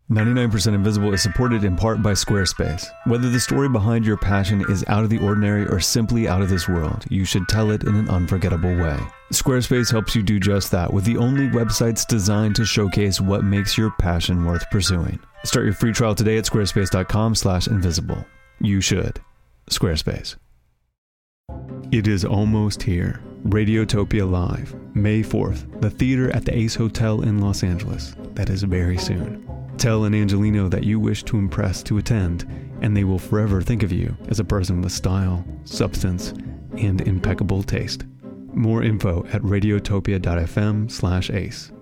99% Invisible is supported in part by Squarespace. Whether the story behind your passion is out of the ordinary or simply out of this world, you should tell it in an unforgettable way. Squarespace helps you do just that with the only websites designed to showcase what makes your passion worth pursuing. Start your free trial today at squarespace.com/invisible. You should. Squarespace. It is almost here. Radiotopia Live, May 4th, the theater at the Ace Hotel in Los Angeles. That is very soon. Tell an Angelino that you wish to impress to attend, and they will forever think of you as a person with style, substance, and impeccable taste. More info at radiotopia.fm/ace.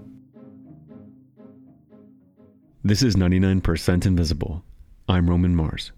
This is 99% Invisible. I'm Roman Mars.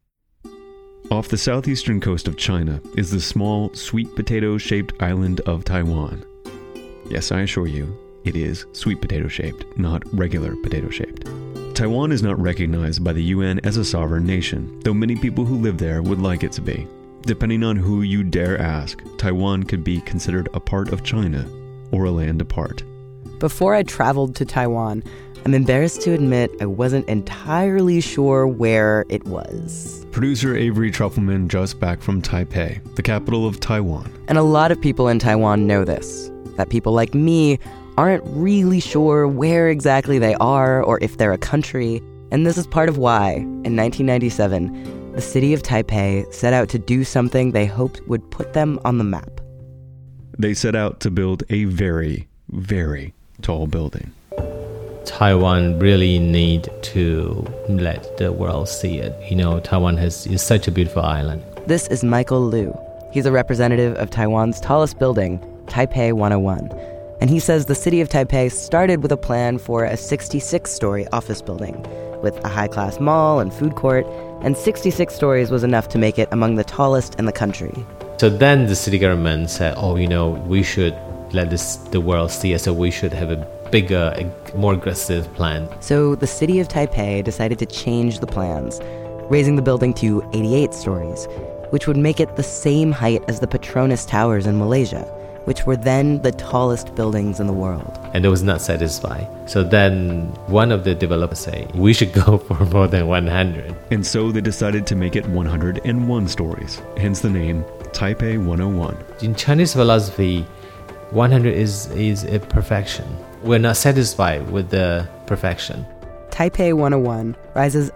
Off the southeastern coast of China is the small, sweet potato-shaped island of Taiwan. Yes, I assure you, it is sweet potato-shaped, not regular potato-shaped. Taiwan is not recognized by the UN as a sovereign nation, though many people who live there would like it to be. Depending on who you dare ask, Taiwan could be considered a part of China or a land apart. Before I traveled to Taiwan, I'm embarrassed to admit I wasn't entirely sure where it was. Producer Avery Trufelman just back from Taipei, the capital of Taiwan. And a lot of people in Taiwan know this, that people like me aren't really sure where exactly they are or if they're a country. And this is part of why, in 1997, the city of Taipei set out to do something they hoped would put them on the map. They set out to build a very, very tall building. Taiwan really need to let the world see it. You know, Taiwan is such a beautiful island. This is Michael Liu. He's a representative of Taiwan's tallest building, Taipei 101. And he says the city of Taipei started with a plan for a 66-story office building with a high-class mall and food court, and 66 stories was enough to make it among the tallest in the country. So then the city government said, we should let the world see it, so we should have a bigger, more aggressive plan. So the city of Taipei decided to change the plans, raising the building to 88 stories, which would make it the same height as the Petronas Towers in Malaysia, which were then the tallest buildings in the world. And it was not satisfied. So then one of the developers said, we should go for more than 100. And so they decided to make it 101 stories, hence the name Taipei 101. In Chinese philosophy, 100 is a perfection. We're not satisfied with the perfection. Taipei 101 rises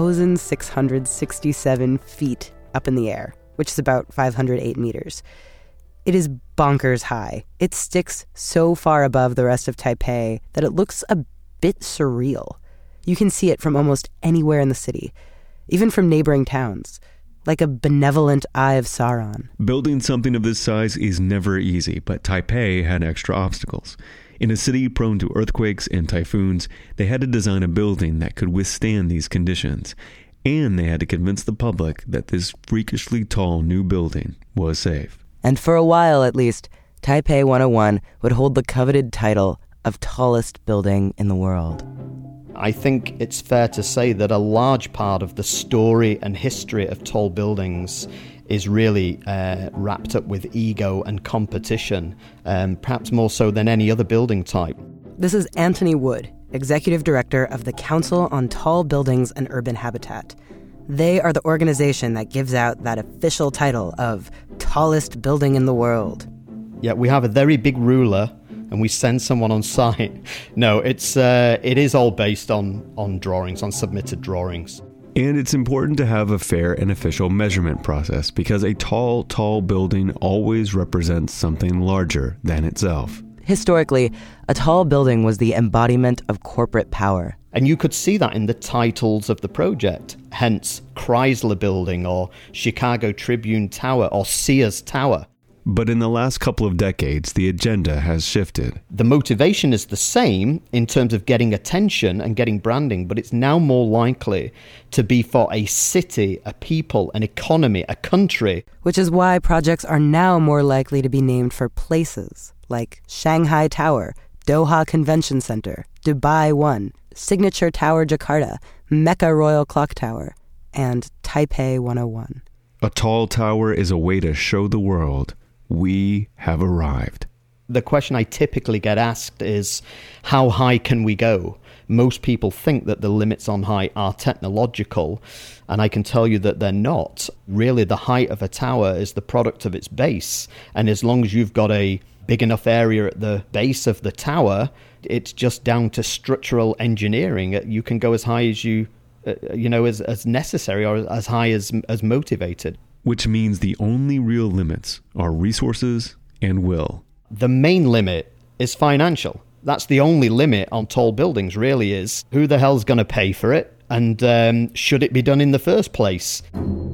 1,667 feet up in the air, which is about 508 meters. It is bonkers high. It sticks so far above the rest of Taipei that it looks a bit surreal. You can see it from almost anywhere in the city, even from neighboring towns, like a benevolent eye of Sauron. Building something of this size is never easy, but Taipei had extra obstacles. In a city prone to earthquakes and typhoons, they had to design a building that could withstand these conditions. And they had to convince the public that this freakishly tall new building was safe. And for a while, at least, Taipei 101 would hold the coveted title of tallest building in the world. I think it's fair to say that a large part of the story and history of tall buildings is really wrapped up with ego and competition, perhaps more so than any other building type. This is Anthony Wood, Executive Director of the Council on Tall Buildings and Urban Habitat. They are the organization that gives out that official title of tallest building in the world. Yeah, we have a very big ruler and we send someone on site. No, it is all based on drawings, on submitted drawings. And it's important to have a fair and official measurement process because a tall building always represents something larger than itself. Historically, a tall building was the embodiment of corporate power. And you could see that in the titles of the project, hence Chrysler Building or Chicago Tribune Tower or Sears Tower. But in the last couple of decades, the agenda has shifted. The motivation is the same in terms of getting attention and getting branding, but it's now more likely to be for a city, a people, an economy, a country. Which is why projects are now more likely to be named for places, like Shanghai Tower, Doha Convention Center, Dubai One, Signature Tower Jakarta, Mecca Royal Clock Tower, and Taipei 101. A tall tower is a way to show the world we have arrived. The question I typically get asked is, how high can we go? most people think that the limits on height are technological, and I can tell you that they're not. Really, the height of a tower is the product of its base, and as long as you've got a big enough area at the base of the tower, it's just down to structural engineering. You can go as high as as necessary, or as high as motivated. Which means the only real limits are resources and will. The main limit is financial. That's the only limit on tall buildings, really, is who the hell's going to pay for it, and should it be done in the first place?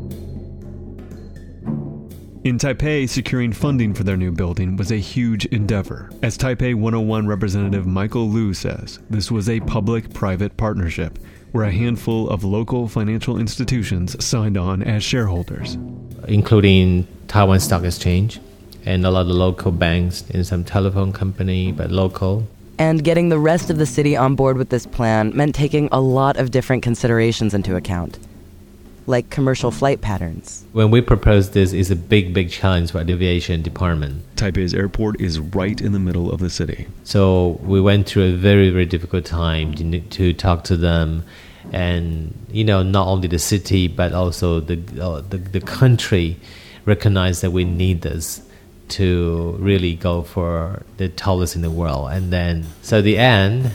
In Taipei, securing funding for their new building was a huge endeavor. As Taipei 101 representative Michael Liu says, this was a public-private partnership where a handful of local financial institutions signed on as shareholders. Including Taiwan Stock Exchange and a lot of local banks and some telephone company, but local. And getting the rest of the city on board with this plan meant taking a lot of different considerations into account, like commercial flight patterns. When we proposed this, it's a big challenge for the aviation department. Taipei's airport is right in the middle of the city. So we went through a very difficult time to talk to them, and not only the city but also the country recognized that we need this to really go for the tallest in the world. And then, so the end,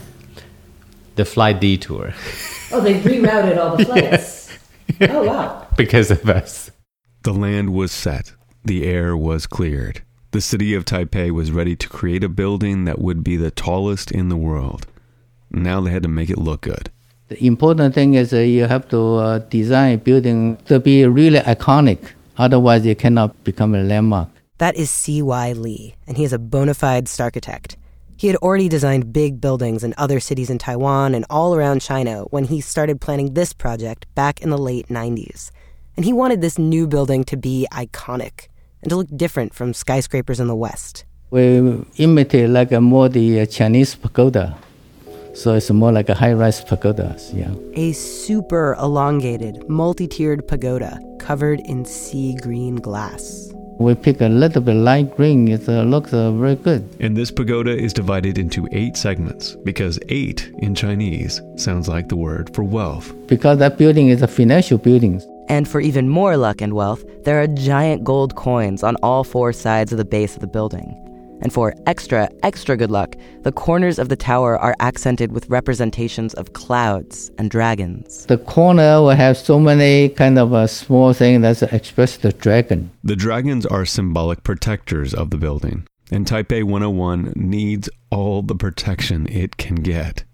the flight detour. Oh, they rerouted all the flights. Oh, wow. Because of us. The land was set. The air was cleared. The city of Taipei was ready to create a building that would be the tallest in the world. Now they had to make it look good. The important thing is you have to design a building to be really iconic. Otherwise, it cannot become a landmark. That is C.Y. Lee, and he is a bona fide starchitect. He had already designed big buildings in other cities in Taiwan and all around China when he started planning this project back in the late 90s. And he wanted this new building to be iconic and to look different from skyscrapers in the West. We imitate like more the Chinese pagoda. So it's more like a high-rise pagodas, yeah. A super elongated, multi-tiered pagoda covered in sea green glass. We pick a little bit light green. It looks very good. And this pagoda is divided into 8 segments because 8 in Chinese sounds like the word for wealth. Because that building is a financial building. And for even more luck and wealth, there are giant gold coins on all 4 sides of the base of the building. And for extra good luck, the corners of the tower are accented with representations of clouds and dragons. The corner will have so many kind of a small thing that express the dragon. The dragons are symbolic protectors of the building. And Taipei 101 needs all the protection it can get.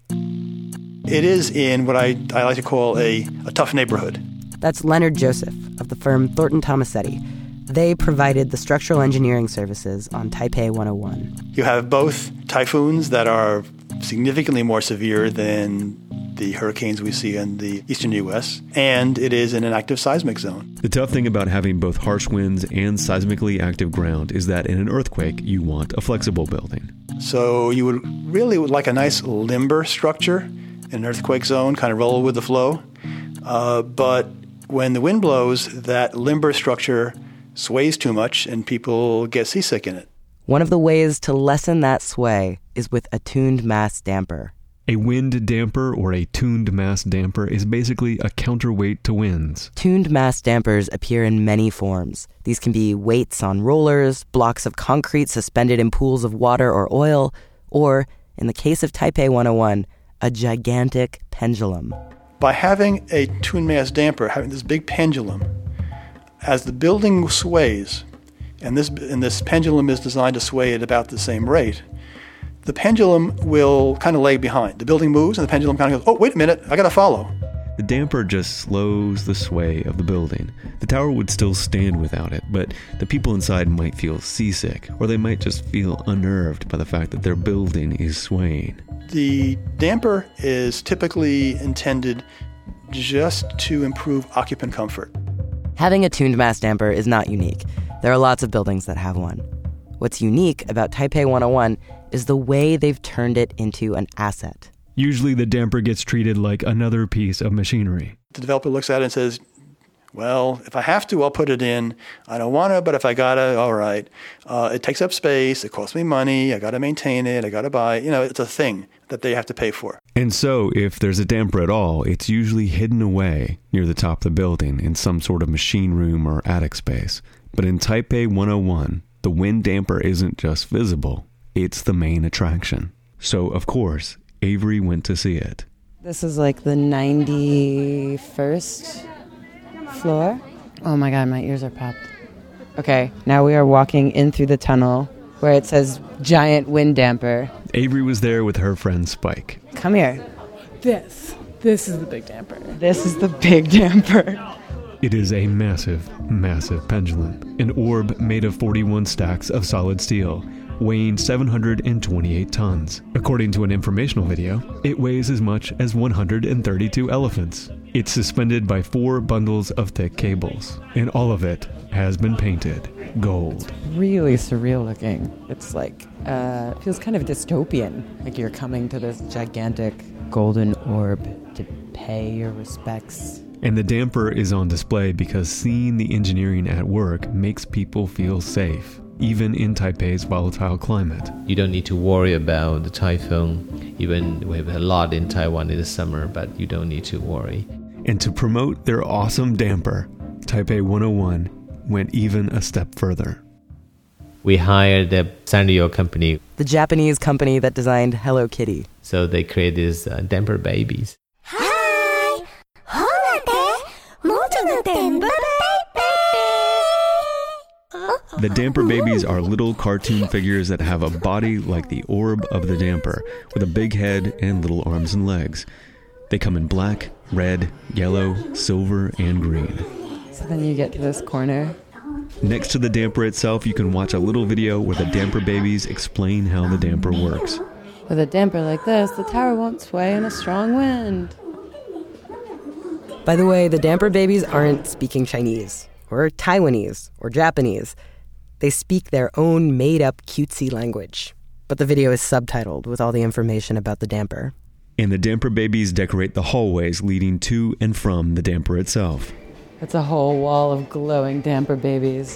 It is in what I like to call a tough neighborhood. That's Leonard Joseph of the firm Thornton Tomasetti. They provided the structural engineering services on Taipei 101. You have both typhoons that are significantly more severe than the hurricanes we see in the eastern U.S., and it is in an active seismic zone. The tough thing about having both harsh winds and seismically active ground is that in an earthquake, you want a flexible building. So you would like a nice limber structure in an earthquake zone, kind of roll with the flow. But when the wind blows, that limber structure sways too much and people get seasick in it. One of the ways to lessen that sway is with a tuned mass damper. A wind damper or a tuned mass damper is basically a counterweight to winds. Tuned mass dampers appear in many forms. These can be weights on rollers, blocks of concrete suspended in pools of water or oil, or, in the case of Taipei 101, a gigantic pendulum. By having a tuned mass damper, having this big pendulum, as the building sways, and this pendulum is designed to sway at about the same rate, the pendulum will kind of lag behind. The building moves and the pendulum kind of goes, oh, wait a minute, I got to follow. The damper just slows the sway of the building. The tower would still stand without it, but the people inside might feel seasick, or they might just feel unnerved by the fact that their building is swaying. The damper is typically intended just to improve occupant comfort. Having a tuned mass damper is not unique. There are lots of buildings that have one. What's unique about Taipei 101 is the way they've turned it into an asset. Usually the damper gets treated like another piece of machinery. The developer looks at it and says, Well, if I have to, I'll put it in. I don't want to, but if I gotta, all right. It takes up space. It costs me money. I gotta maintain it. I gotta buy it. It's a thing that they have to pay for. And so, if there's a damper at all, it's usually hidden away near the top of the building in some sort of machine room or attic space. But in Taipei 101, the wind damper isn't just visible. It's the main attraction. So, of course, Avery went to see it. This is like the 91st floor. Oh my God, my ears are popped. Okay, now we are walking in through the tunnel where it says giant wind damper. Avery was there with her friend Spike. Come here. This is the big damper. This is the big damper. It is a massive, massive pendulum. An orb made of 41 stacks of solid steel, weighing 728 tons. According to an informational video, it weighs as much as 132 elephants. It's suspended by 4 bundles of thick cables, and all of it has been painted gold. Really surreal looking. It's like, feels kind of dystopian. Like you're coming to this gigantic golden orb to pay your respects. And the damper is on display because seeing the engineering at work makes people feel safe, even in Taipei's volatile climate. You don't need to worry about the typhoon. Even we have a lot in Taiwan in the summer, but you don't need to worry. And to promote their awesome damper, Taipei 101 went even a step further. We hired the Sanrio company. The Japanese company that designed Hello Kitty. So they created these damper babies. Hi! The damper babies are little cartoon figures that have a body like the orb of the damper, with a big head and little arms and legs. They come in black, red, yellow, silver, and green. So then you get to this corner. Next to the damper itself, you can watch a little video where the damper babies explain how the damper works. With a damper like this, the tower won't sway in a strong wind. By the way, the damper babies aren't speaking Chinese, or Taiwanese, or Japanese. They speak their own made-up cutesy language. But the video is subtitled with all the information about the damper. And the damper babies decorate the hallways leading to and from the damper itself. It's a whole wall of glowing damper babies.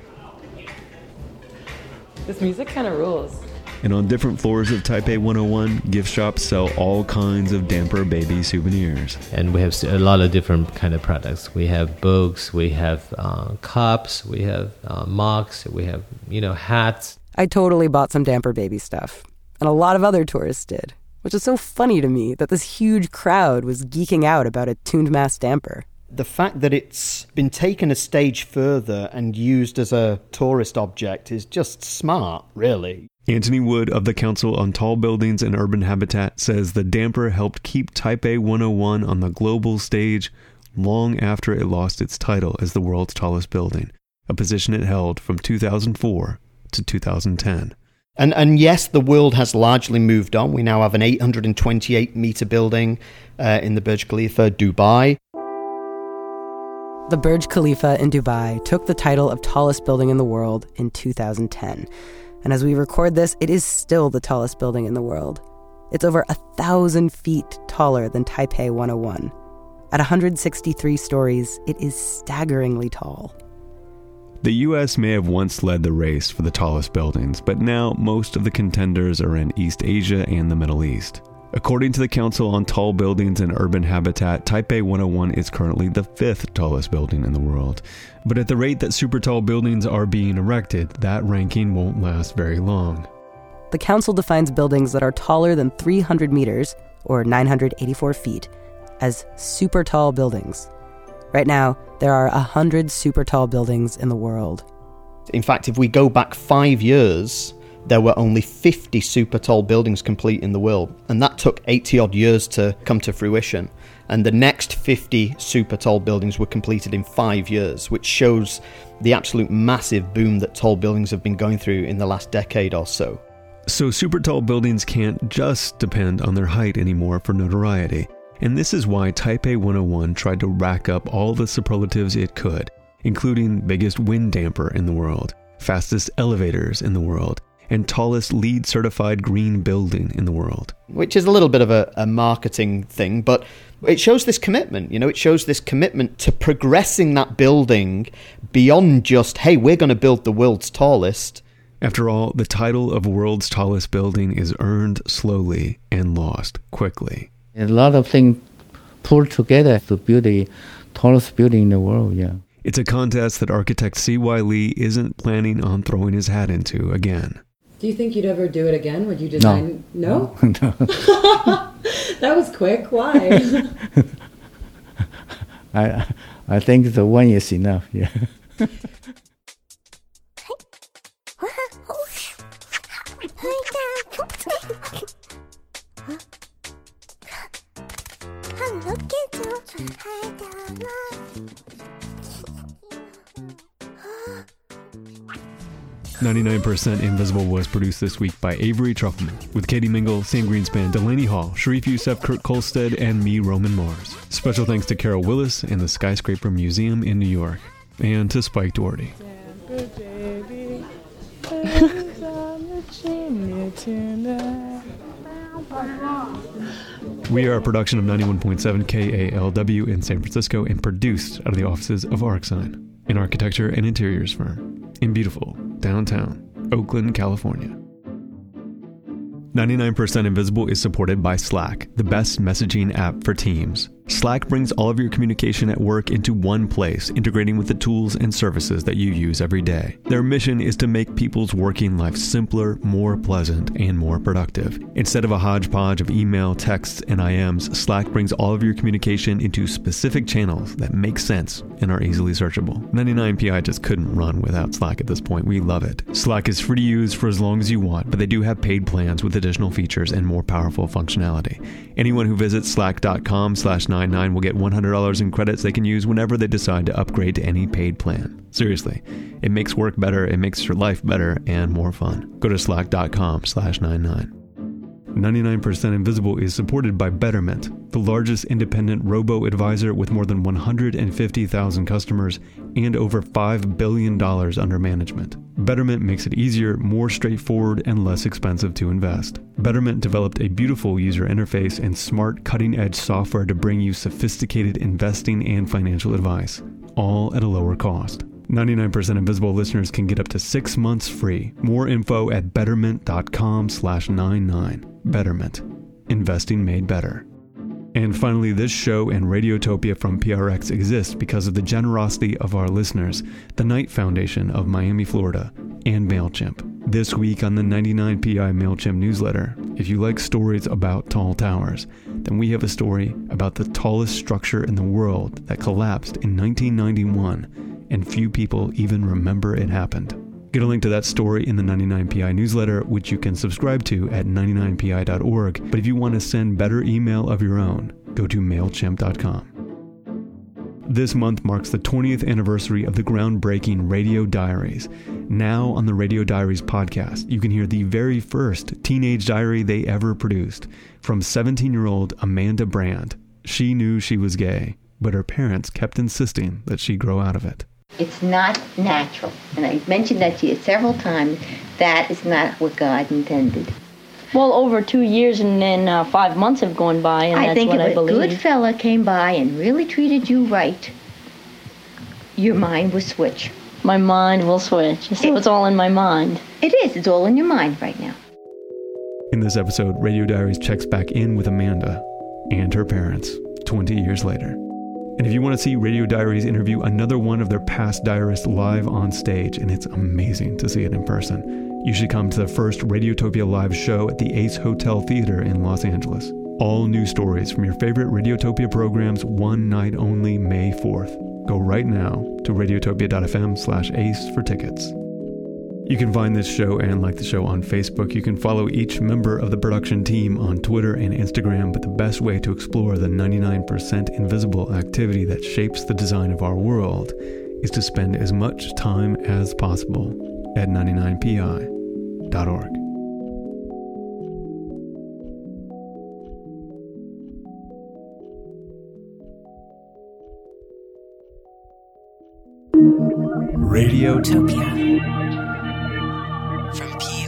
This music kind of rules. And on different floors of Taipei 101, gift shops sell all kinds of damper baby souvenirs. And we have a lot of different kind of products. We have books, we have cups, we have mugs, we have, hats. I totally bought some damper baby stuff. And a lot of other tourists did. Which is so funny to me that this huge crowd was geeking out about a tuned mass damper. The fact that it's been taken a stage further and used as a tourist object is just smart, really. Anthony Wood of the Council on Tall Buildings and Urban Habitat says the damper helped keep Taipei 101 on the global stage long after it lost its title as the world's tallest building, a position it held from 2004 to 2010. And yes, the world has largely moved on. We now have an 828-meter building in the Burj Khalifa, Dubai. The Burj Khalifa in Dubai took the title of tallest building in the world in 2010. And as we record this, it is still the tallest building in the world. It's over 1,000 feet taller than Taipei 101. At 163 stories, it is staggeringly tall. The U.S. may have once led the race for the tallest buildings, but now most of the contenders are in East Asia and the Middle East. According to the Council on Tall Buildings and Urban Habitat, Taipei 101 is currently the 5th tallest building in the world. But at the rate that super tall buildings are being erected, that ranking won't last very long. The Council defines buildings that are taller than 300 meters, or 984 feet, as super tall buildings. Right now, there are 100 super tall buildings in the world. In fact, if we go back 5 years, there were only 50 super tall buildings complete in the world. And that took 80-odd years to come to fruition. And the next 50 super tall buildings were completed in 5 years, which shows the absolute massive boom that tall buildings have been going through in the last decade or so. So super tall buildings can't just depend on their height anymore for notoriety. And this is why Taipei 101 tried to rack up all the superlatives it could, including biggest wind damper in the world, fastest elevators in the world, and tallest LEED certified green building in the world. Which is a little bit of a marketing thing, but It shows this commitment, it shows this commitment to progressing that building beyond just, hey, we're going to build the world's tallest. After all, the title of world's tallest building is earned slowly and lost quickly. A lot of things pulled together to build the tallest building in the world, yeah. It's a contest that architect C.Y. Lee isn't planning on throwing his hat into again. Do you think you'd ever do it again? Would you design? No? No. That was quick. Why? I think the one is enough, yeah. Look into 99% Invisible was produced this week by Avery Trufelman, with Katie Mingle, Sam Greenspan, Delaney Hall, Sharif Youssef, Kurt Kolstad, and me, Roman Mars. Special thanks to Carol Willis and the Skyscraper Museum in New York, and to Spike Doherty. We are a production of 91.7 KALW in San Francisco and produced out of the offices of ArcSign, an architecture and interiors firm in beautiful downtown Oakland, California. 99% Invisible is supported by Slack, the best messaging app for teams. Slack brings all of your communication at work into one place, integrating with the tools and services that you use every day. Their mission is to make people's working life simpler, more pleasant, and more productive. Instead of a hodgepodge of email, texts, and IMs, Slack brings all of your communication into specific channels that make sense and are easily searchable. 99PI just couldn't run without Slack at this point. We love it. Slack is free to use for as long as you want, but they do have paid plans with additional features and more powerful functionality. Anyone who visits slack.com/99 will get $100 in credits they can use whenever they decide to upgrade to any paid plan. Seriously, it makes work better, it makes your life better and more fun. Go to slack.com/99. 99% Invisible is supported by Betterment, the largest independent robo-advisor with more than 150,000 customers and over $5 billion under management. Betterment makes it easier, more straightforward, and less expensive to invest. Betterment developed a beautiful user interface and smart, cutting-edge software to bring you sophisticated investing and financial advice, all at a lower cost. 99% Invisible listeners can get up to 6 months free. More info at betterment.com/99. Betterment. Investing made better. And finally, this show and Radiotopia from PRX exist because of the generosity of our listeners, the Knight Foundation of Miami, Florida, and MailChimp. This week on the 99PI MailChimp newsletter, if you like stories about tall towers, then we have a story about the tallest structure in the world that collapsed in 1991, and few people even remember it happened. Get a link to that story in the 99PI newsletter, which you can subscribe to at 99pi.org. But if you want to send better email of your own, go to MailChimp.com. This month marks the 20th anniversary of the groundbreaking Radio Diaries. Now on the Radio Diaries podcast, you can hear the very first teenage diary they ever produced from 17-year-old Amanda Brand. She knew she was gay, but her parents kept insisting that she grow out of it. It's not natural. And I mentioned that to you several times. That is not what God intended. Well, over 2 years and then 5 months have gone by, and that's what I believe. I think if a good fella came by and really treated you right, your mind would switch. My mind will switch. So it's all in my mind. It is. It's all in your mind right now. In this episode, Radio Diaries checks back in with Amanda and her parents 20 years later. And if you want to see Radio Diaries interview another one of their past diarists live on stage, and it's amazing to see it in person, you should come to the first Radiotopia live show at the Ace Hotel Theater in Los Angeles. All new stories from your favorite Radiotopia programs, one night only, May 4th. Go right now to radiotopia.fm/ace for tickets. You can find this show and like the show on Facebook. You can follow each member of the production team on Twitter and Instagram, but the best way to explore the 99% invisible activity that shapes the design of our world is to spend as much time as possible at 99pi.org. Radiotopia from P